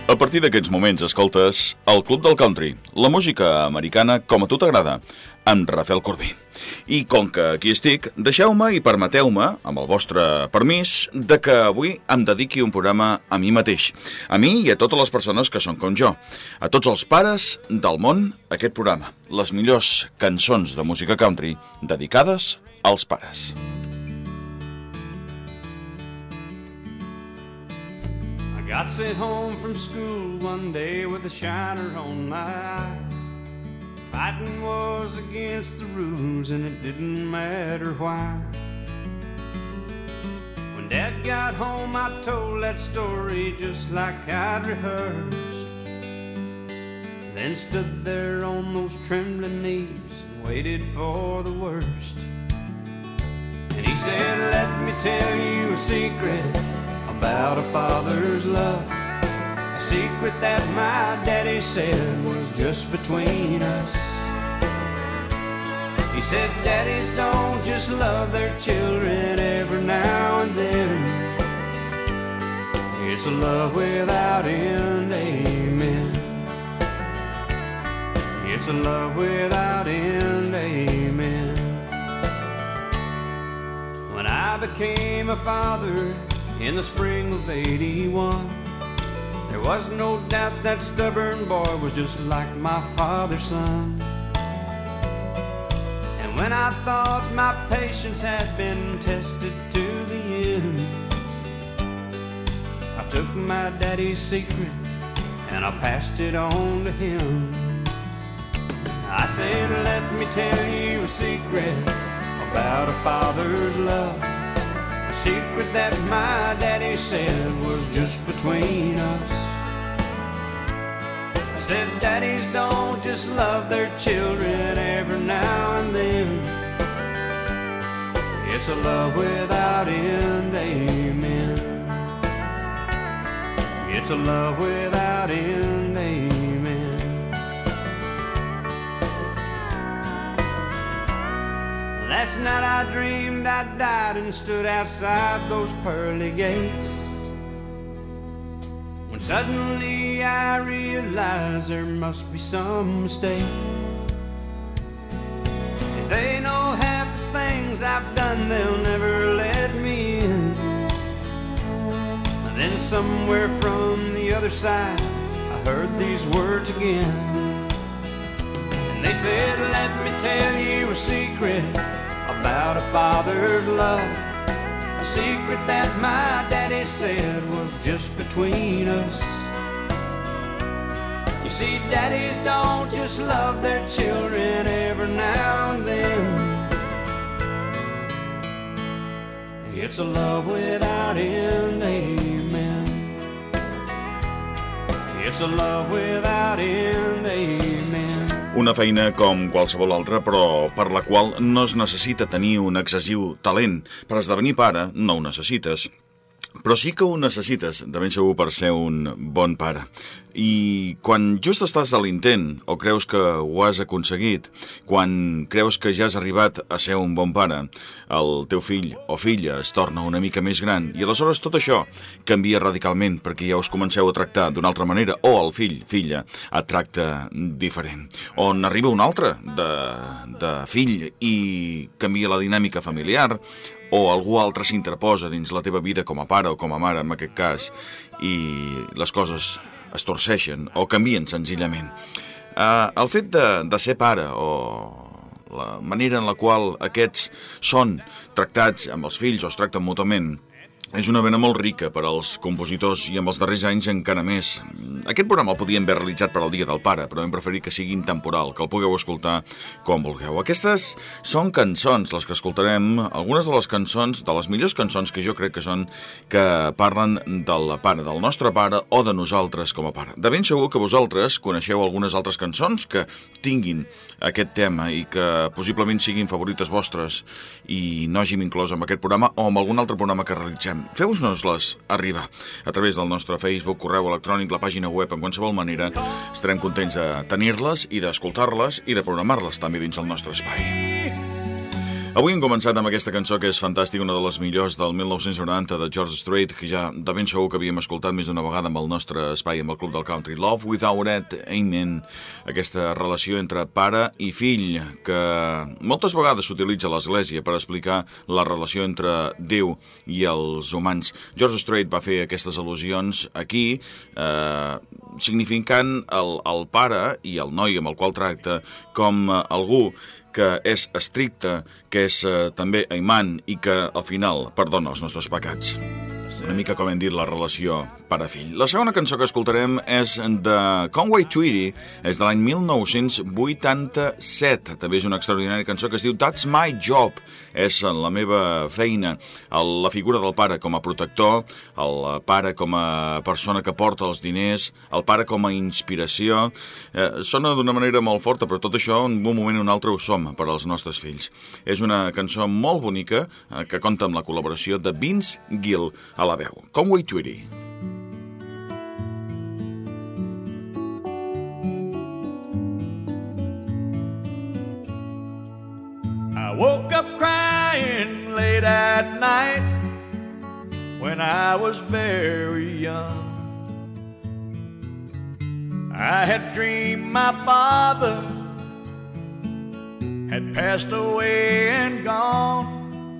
A partir d'aquests moments escoltes el Club del Country, la música americana com a tu t'agrada, amb Rafael Corbí. I com que aquí estic, deixeu-me i permeteu-me, amb el vostre permís, de que avui em dediqui un programa a mi mateix. A mi i a totes les persones que són com jo. A tots els pares del món, aquest programa. Les millors cançons de música country dedicades als pares. Got sent home from school one day with a shiner on my eye. Fighting was against the rules and it didn't matter why. When Dad got home I told that story just like I'd rehearsed. Then stood there on those trembling knees and waited for the worst. And he said, let me tell you a secret about a father's love, a secret that my daddy said was just between us. He said daddies don't just love their children every now and then. It's a love without end, amen. It's a love without end, amen. When I became a father in the spring of '81, there was no doubt that stubborn boy was just like my father's son. And when I thought my patience had been tested to the end, I took my daddy's secret and I passed it on to him. I said, let me tell you a secret about a father's love, a secret that my daddy said was just between us. I said daddies don't just love their children every now and then. It's a love without end, amen. It's a love without end, amen. Last night I dreamed I died and stood outside those pearly gates, when suddenly I realized there must be some mistake. If they know half the things I've done, they'll never let me in. And then somewhere from the other side I heard these words again. And they said, let me tell you a secret about a father's love, a secret that my daddy said was just between us. You see, daddies don't just love their children every now and then. It's a love without end, amen. It's a love without end, amen. Una feina com qualsevol altra, però per la qual no es necessita tenir un excessiu talent. Per esdevenir pare no ho necessites, però sí que ho necessites, de ben segur, per ser un bon pare. I quan just estàs a l'intent o creus que ho has aconseguit, quan creus que ja has arribat a ser un bon pare, el teu fill o filla es torna una mica més gran i aleshores tot això canvia radicalment perquè ja us comenceu a tractar d'una altra manera, o el fill, filla, et tracta diferent. On arriba un altre de fill i canvia la dinàmica familiar, o algú altre s'interposa dins la teva vida com a pare o com a mare, en aquest cas, i les coses es torceixen o canvien senzillament. El fet de ser pare, o la manera en la qual aquests són tractats amb els fills o es tracten mútuament, és una vena molt rica per als compositors i amb els darrers anys encara més. Aquest programa el podíem haver realitzat per al Dia del Pare, però hem preferit que sigui intemporal, que el pugueu escoltar quan vulgueu. Aquestes són cançons, les que escoltarem, algunes de les cançons, de les millors cançons que jo crec que són, que parlen del pare, del nostre pare o de nosaltres com a pare. De ben segur que vosaltres coneixeu algunes altres cançons que tinguin aquest tema i que possiblement siguin favorites vostres i no hàgim inclòs en aquest programa o en algun altre programa que realitzem. Feu-nos-les arribar a través del nostre Facebook, correu electrònic, la pàgina web, en qualsevol manera. Estarem contents de tenir-les i d'escoltar-les i de programar-les també dins el nostre espai. Avui hem començat amb aquesta cançó que és fantàstica, una de les millors del 1990 de George Strait, que ja de ben segur que havíem escoltat més d'una vegada amb el nostre espai, amb el Club del Country. Love Without It, Amen. Aquesta relació entre pare i fill, que moltes vegades s'utilitza a l'Església per explicar la relació entre Déu i els humans. George Strait va fer aquestes al·lusions aquí, significant el pare i el noi amb el qual tracta com algú que és estricte, que és també aimant i que al final perdona els nostres pecats. Una mica com hem dit la relació pare-fill. La segona cançó que escoltarem és de Conway Twitty, és de l'any 1987. També és una extraordinària cançó que es diu That's My Job, és la meva feina. La figura del pare com a protector, el pare com a persona que porta els diners, el pare com a inspiració. Sona d'una manera molt forta, però tot això en un moment o un altre ho som per als nostres fills. És una cançó molt bonica que compta amb la col·laboració de Vince Gill a la veu. Conway Twitty. I woke up crying late at night when I was very young. I had dreamed my father had passed away and gone.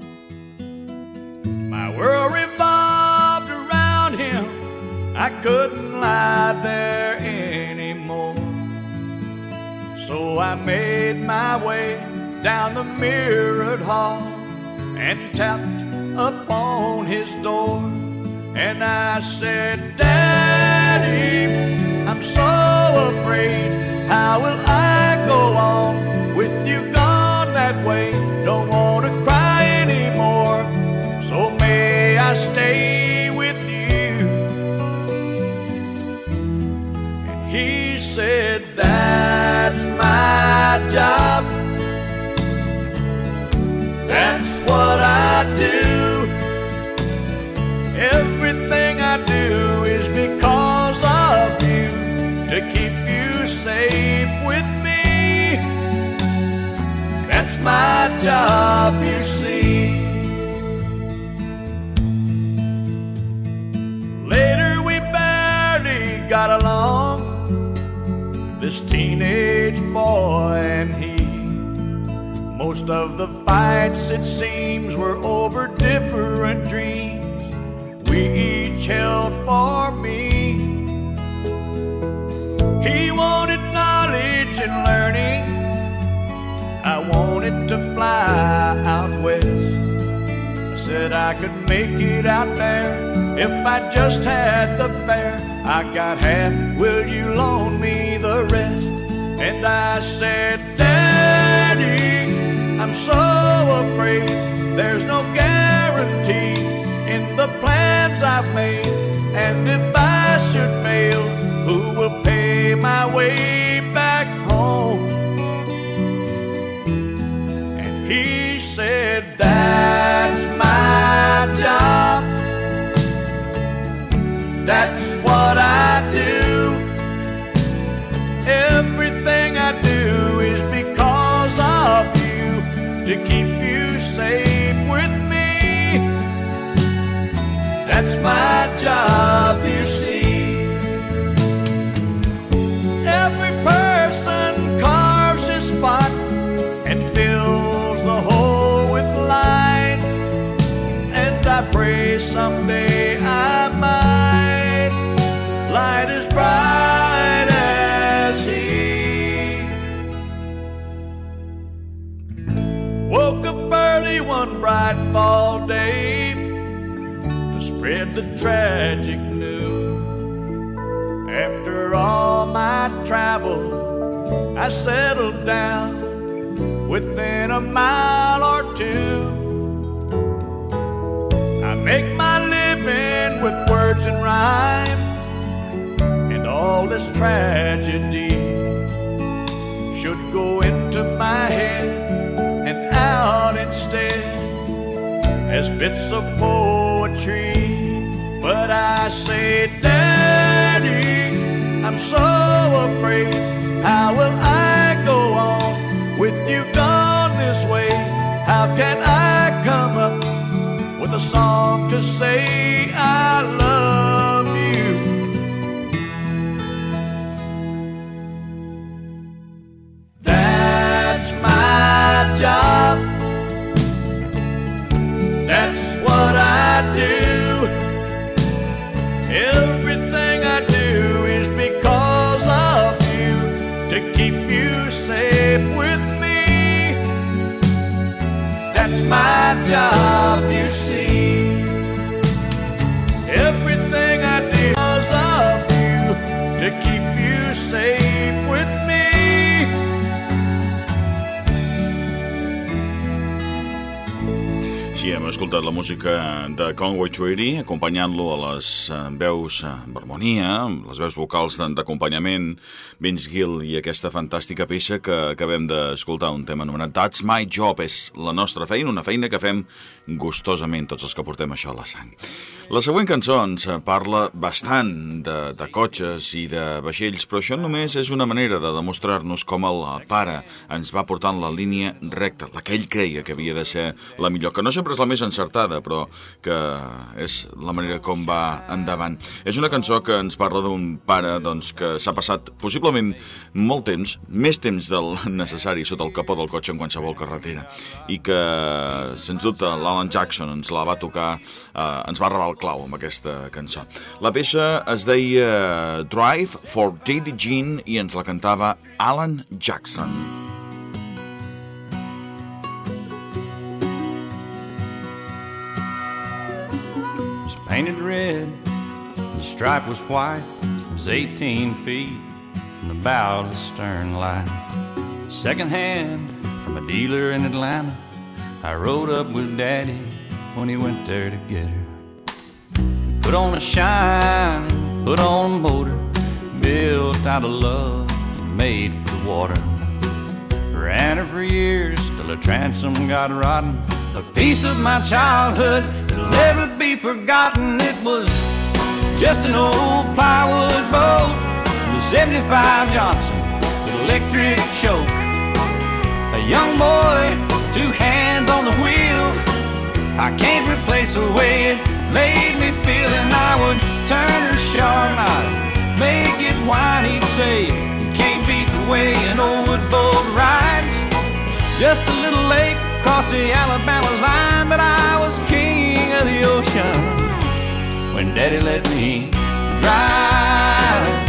My world revolved around him. I couldn't lie there anymore. So I made my way down the mirrored hall and tapped upon his door. And I said, Daddy, I'm so afraid. How will I go on with you gone that way? Don't want to cry anymore. So may I stay with you? And he said, that's my job. That's what I do. Everything I do is because of you, to keep you safe with me. That's my job, you see. Later we barely got along, this teenage boy and he. Most of the fights, it seems, were over different dreams we each held for me. He wanted knowledge and learning. I wanted to fly out west. I said I could make it out there if I just had the fare. I got half, will you loan me the rest? And I said, Daddy, I'm so afraid there's no guarantee in the plans I've made. And if I should fail, who will pay my way back home? And he said, that's my job. That's what I do. Everything I do is because of you, to keep you safe with me. That's my job, you see. Every person carves his spot and fills the hole with light. And I pray someday I might light as bright as he. Woke up early one bright fall day to spread the tragic news. After all my travel, I settled down within a mile or two. I make my living with words and rhyme, and all this tragedy should go into my head and out instead as bits of poetry. But I say, Daddy, I'm so afraid. How will I go on with you gone this way? how can I come up with a song to say I love you? That's my job. That's what I do. Everything I do is because of you, to keep you safe with me. That's my job, you see. Everything I do because of you, to keep you safe with me. Sí, hem escoltat la música de Conway Twitty, acompanyant-lo a les veus d'harmonia, les veus vocals d'acompanyament, Vince Gill, i aquesta fantàstica peça que acabem d'escoltar, un tema anomenat That's My Job, és la nostra feina, una feina que fem gustosament tots els que portem això a la sang. La següent cançó ens parla bastant de cotxes i de vaixells, però això només és una manera de demostrar-nos com el pare ens va portant la línia recta, la que ell creia que havia de ser la millor, que no sempre és la més encertada, però que és la manera com va endavant. És una cançó que ens parla d'un pare doncs, que s'ha passat possiblement molt temps, més temps del necessari sota el capó del cotxe en qualsevol carretera, i que, sens dubte, l'Alan Jackson ens la va tocar, ens va rebar el clau amb aquesta cançó. La peça es deia Drive for Diddy Jean i ens la cantava Alan Jackson. Painted red, the stripe was white. It was 18 feet from the bow to the stern line. Second hand from a dealer in Atlanta. I rode up with Daddy when he went there to get her. Put on a shine, put on a motor, built out of love and made for the water. Ran her for years till her transom got rotten. A piece of my childhood that'll never be forgotten. It was just an old plywood boat, the 75 Johnson with electric choke. A young boy, 2 hands on the wheel. I can't replace the way it made me feel. And I would turn her sharp and I'd make it whine. He'd say, you can't beat the way an old wood boat rides. Just a little late across the Alabama line, but I was king of the ocean when Daddy let me drive.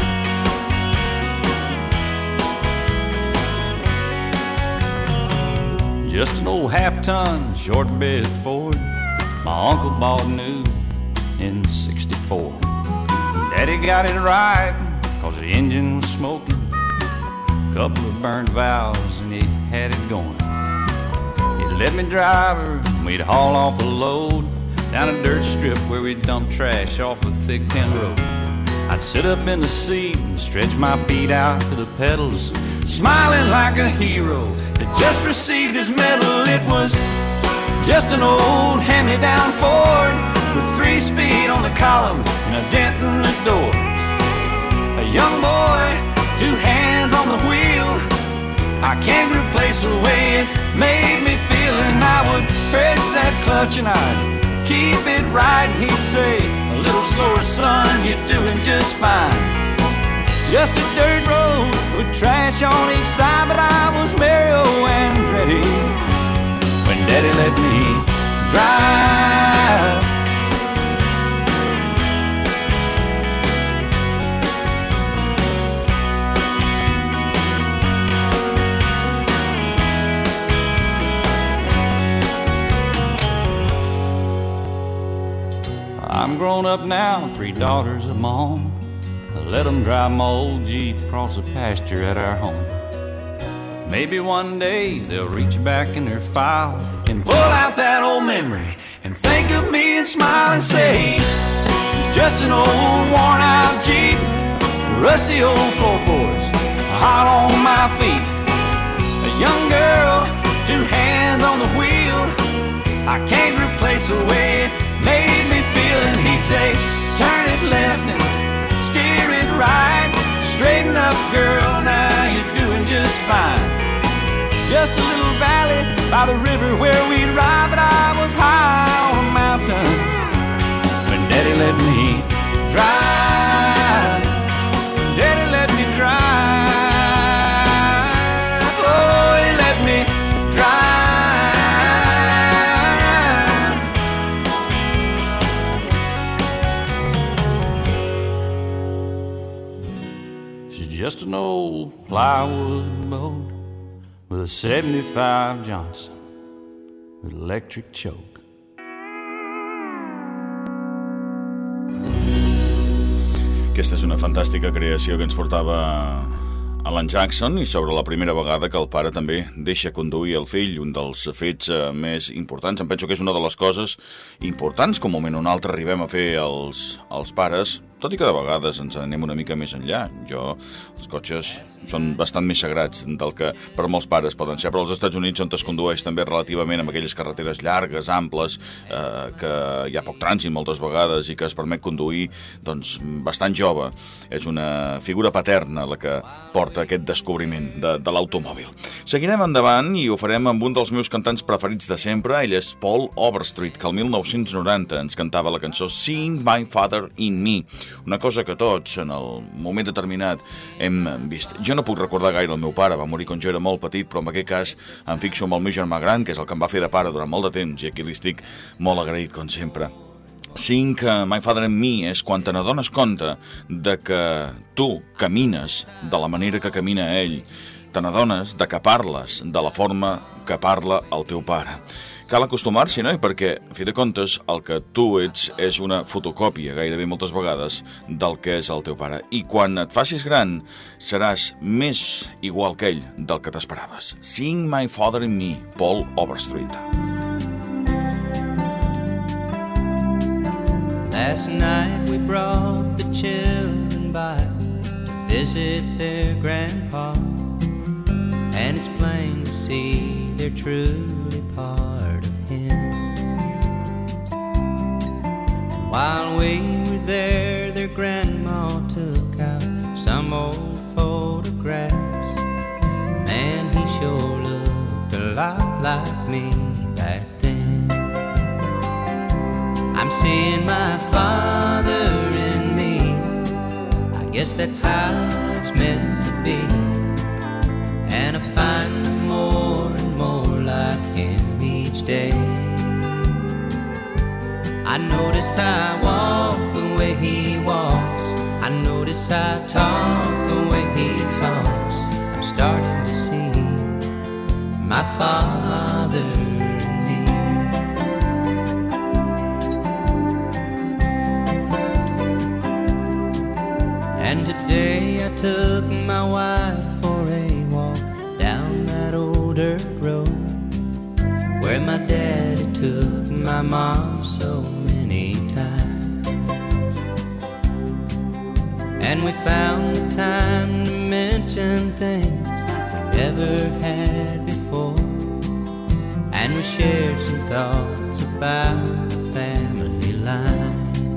Just an old half-ton short bed Ford my uncle bought new in '64. Daddy got it right cause the engine was smoking, couple of burned valves and he had it going. Let me drive her, and we'd haul off a load down a dirt strip where we'd dump trash off a thick tin road. I'd sit up in the seat and stretch my feet out to the pedals, smiling like a hero that just received his medal. It was just an old hand-me-down Ford with 3-speed on the column and a dent in the door. A young boy, 2 hands on the wheel. I can't replace the way it made me feel. And I would press that clutch and I'd keep it right. And he'd say, a little sore son, you're doing just fine. Just a dirt road with trash on each side, but I was Mario Andretti when Daddy let me drive. I'm grown up now, 3 daughters of my own. I let them drive my old Jeep across the pasture at our home. Maybe one day they'll reach back in their file and pull out that old memory and think of me and smile and say, it's just an old worn out Jeep, rusty old floorboards, hot on my feet. A young girl, 2 hands on the wheel. I can't replace the way it made me feel. And he'd say, turn it left and steer it right. Straighten up, girl, now you're doing just fine. just a little valley by the river where we'd ride, but I was high on a mountain when Daddy let me drive. When Daddy let me drive. Oh, he let me drive. She's just an old plywood boat with a 75 Johnson with electric choke. Aquesta és una fantàstica creació que ens portava Alan Jackson, i sobre la primera vegada que el pare també deixa conduir el fill, un dels fets més importants. Em penso que és una de les coses importants que un moment o un altre arribem a fer els pares, tot i que de vegades ens anem una mica més enllà. Els cotxes són bastant més sagrats del que per molts pares poden ser, però als Estats Units, on es condueix també relativament amb aquelles carreteres llargues, amples, que hi ha poc trànsit moltes vegades i que es permet conduir bastant jove. És una figura paterna la que porta aquest descobriment de l'automòbil. Seguirem endavant i ho farem amb un dels meus cantants preferits de sempre. Ell és Paul Overstreet, que el 1990 ens cantava la cançó Seeing My Father in Me, una cosa que tots en el moment determinat hem vist. Jo no puc recordar gaire el meu pare, va morir quan jo era molt petit, però en aquest cas em fixo amb el meu germà gran, que és el que em va fer de pare durant molt de temps, i aquí li estic molt agraït, com sempre. Seeing My Father in Me és quan te n'adones compte de que tu camines de la manera que camina ell, te n'adones de que parles de la forma que parla el teu pare. Cal acostumar-s'hi, no? Perquè, a fi de comptes, el que tu ets és una fotocòpia, gairebé moltes vegades, del que és el teu pare. I quan et facis gran, seràs més igual que ell del que t'esperaves. Seeing My Father in Me, Paul Overstreet. Last night we brought the children by to visit their grandpa, and it's plain to see they're truly part of him. And while we were there, their grandma took out some old photographs. Man, he sure looked a lot like me back then. I'm seeing my father in me. I guess that's how it's meant to be. And I find more and more like him each day. I notice I walk the way he walks. I notice I talk the way he talks. I'm starting to see my father in me. And today I took my wife for a walk down that old dirt road where my daddy took my mom so many times. And we found the time to mention things we never had before. And we shared some thoughts about the family line.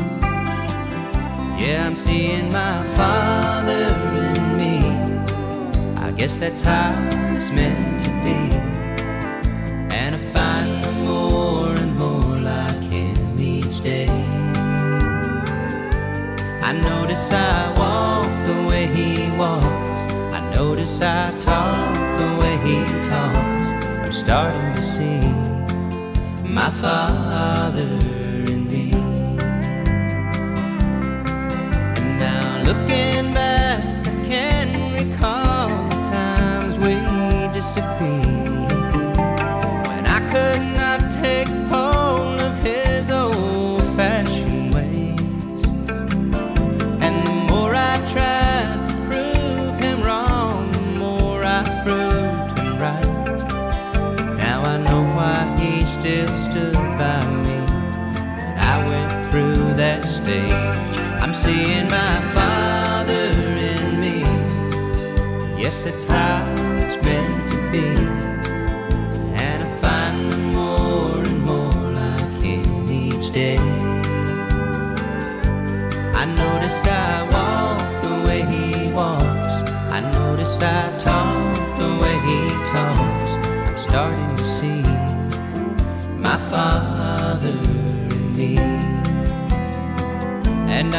Yeah, I'm seeing my father in me. I guess that's how it's meant to be. And I find more and more like him each day. I notice I walk the way he walks. I notice I talk the way he talks. I'm starting to see my father in me. And now looking back, I can recall the times we disagreed, when I could not take hold of his old-fashioned ways. And the more I tried to prove him wrong, the more I proved him right. Now I know why he still stood by me when I went through that stage. I'm seeing my father in me. Yes, that's how it's meant to be. And I find more and more like him each day. I notice I walk the way he walks. I notice I talk the way he talks.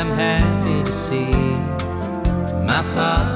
I'm happy to see my father